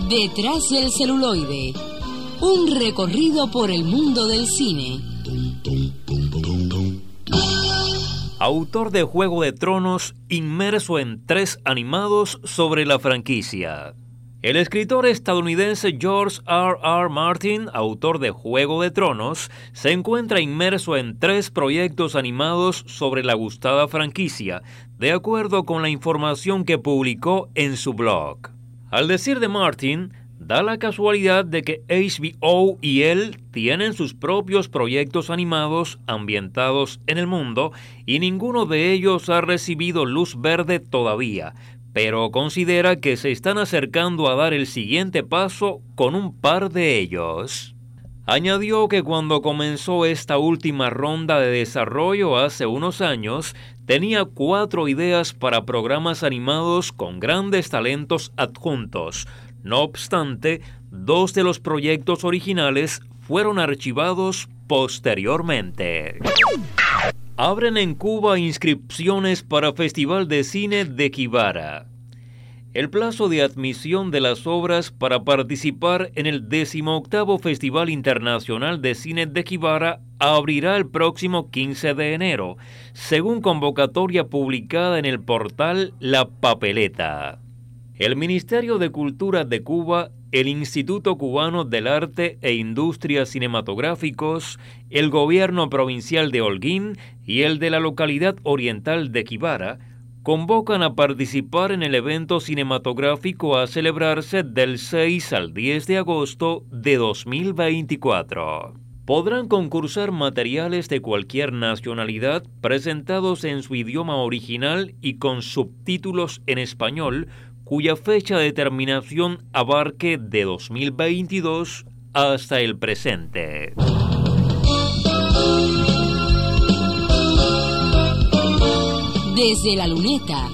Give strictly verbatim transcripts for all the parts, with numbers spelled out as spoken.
Detrás del celuloide, un recorrido por el mundo del cine. Autor de Juego de Tronos, inmerso en tres animados sobre la franquicia. El escritor estadounidense George R R Martin, autor de Juego de Tronos, se encuentra inmerso en tres proyectos animados sobre la gustada franquicia, de acuerdo con la información que publicó en su blog. Al decir de Martin, da la casualidad de que H B O y él tienen sus propios proyectos animados ambientados en el mundo y ninguno de ellos ha recibido luz verde todavía, pero considera que se están acercando a dar el siguiente paso con un par de ellos. Añadió que cuando comenzó esta última ronda de desarrollo hace unos años, tenía cuatro ideas para programas animados con grandes talentos adjuntos. No obstante, dos de los proyectos originales fueron archivados posteriormente. Abren en Cuba inscripciones para Festival de Cine de Quibara. El plazo de admisión de las obras para participar en el decimoctavo Festival Internacional de Cine de Quibara abrirá el próximo quince de enero, según convocatoria publicada en el portal La Papeleta. El Ministerio de Cultura de Cuba, el Instituto Cubano del Arte e Industrias Cinematográficos, el Gobierno Provincial de Holguín y el de la localidad oriental de Quibara convocan a participar en el evento cinematográfico a celebrarse del seis al diez de agosto de dos mil veinticuatro. Podrán concursar materiales de cualquier nacionalidad presentados en su idioma original y con subtítulos en español, cuya fecha de terminación abarque de dos mil veintidós hasta el presente. Desde la luneta.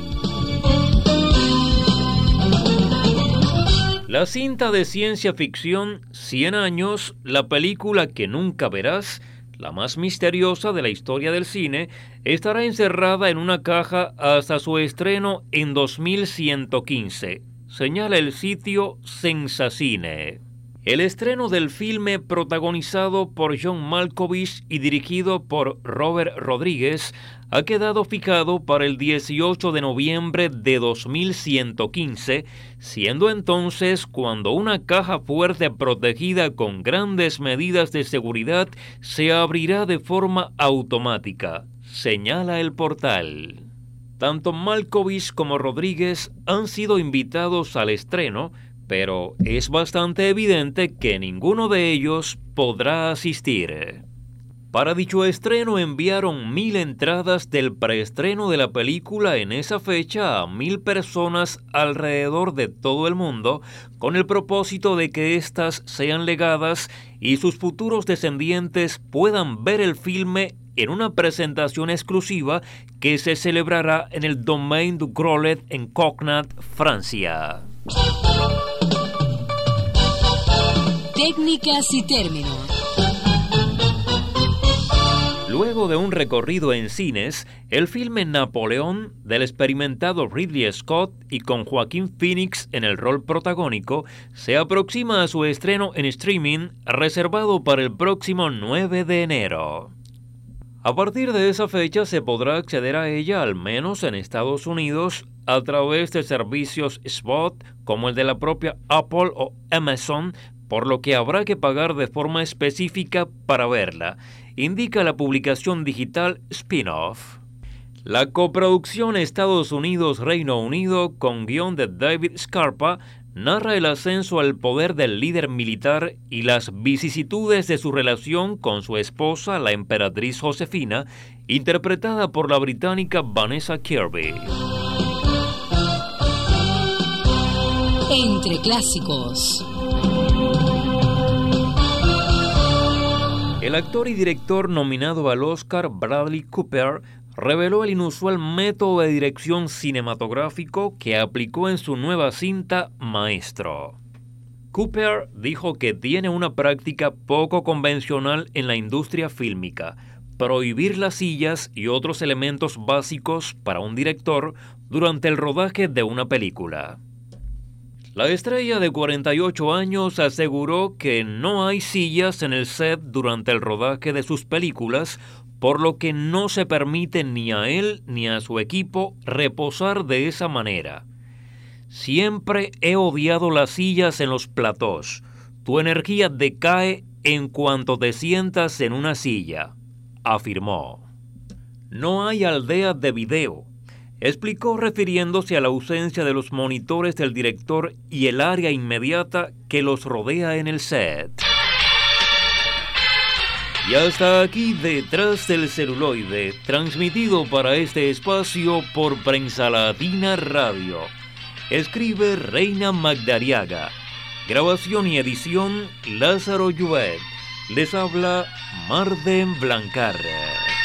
La cinta de ciencia ficción Cien años, la película que nunca verás, la más misteriosa de la historia del cine, estará encerrada en una caja hasta su estreno en dos mil ciento quince, señala el sitio Sensacine. El estreno del filme, protagonizado por John Malkovich y dirigido por Robert Rodríguez, ha quedado fijado para el dieciocho de noviembre de dos mil ciento quince, siendo entonces cuando una caja fuerte protegida con grandes medidas de seguridad se abrirá de forma automática, señala el portal. Tanto Malkovich como Rodríguez han sido invitados al estreno, pero es bastante evidente que ninguno de ellos podrá asistir. Para dicho estreno enviaron mil entradas del preestreno de la película en esa fecha a mil personas alrededor de todo el mundo, con el propósito de que éstas sean legadas y sus futuros descendientes puedan ver el filme en una presentación exclusiva que se celebrará en el Domaine du Grolet en Cognat, Francia. Técnicas y términos. Luego de un recorrido en cines, el filme Napoleón, del experimentado Ridley Scott y con Joaquín Phoenix en el rol protagónico, se aproxima a su estreno en streaming, reservado para el próximo nueve de enero. A partir de esa fecha se podrá acceder a ella, al menos en Estados Unidos, a través de servicios S V O D como el de la propia Apple o Amazon, por lo que habrá que pagar de forma específica para verla, indica la publicación digital Spin-off. La coproducción Estados Unidos-Reino Unido, con guión de David Scarpa, narra el ascenso al poder del líder militar y las vicisitudes de su relación con su esposa, la emperatriz Josefina, interpretada por la británica Vanessa Kirby. Entre clásicos. El actor y director nominado al Oscar, Bradley Cooper, reveló el inusual método de dirección cinematográfico que aplicó en su nueva cinta Maestro. Cooper dijo que tiene una práctica poco convencional en la industria fílmica: prohibir las sillas y otros elementos básicos para un director durante el rodaje de una película. La estrella de cuarenta y ocho años aseguró que no hay sillas en el set durante el rodaje de sus películas, por lo que no se permite ni a él ni a su equipo reposar de esa manera. Siempre he odiado las sillas en los platós. Tu energía decae en cuanto te sientas en una silla, afirmó. No hay aldeas de video, explicó refiriéndose a la ausencia de los monitores del director y el área inmediata que los rodea en el set. Y hasta aquí Detrás del Celuloide, transmitido para este espacio por Prensa Latina Radio. Escribe Reina Magdariaga. Grabación y edición Lázaro Lluet. Les habla Marden Blancar.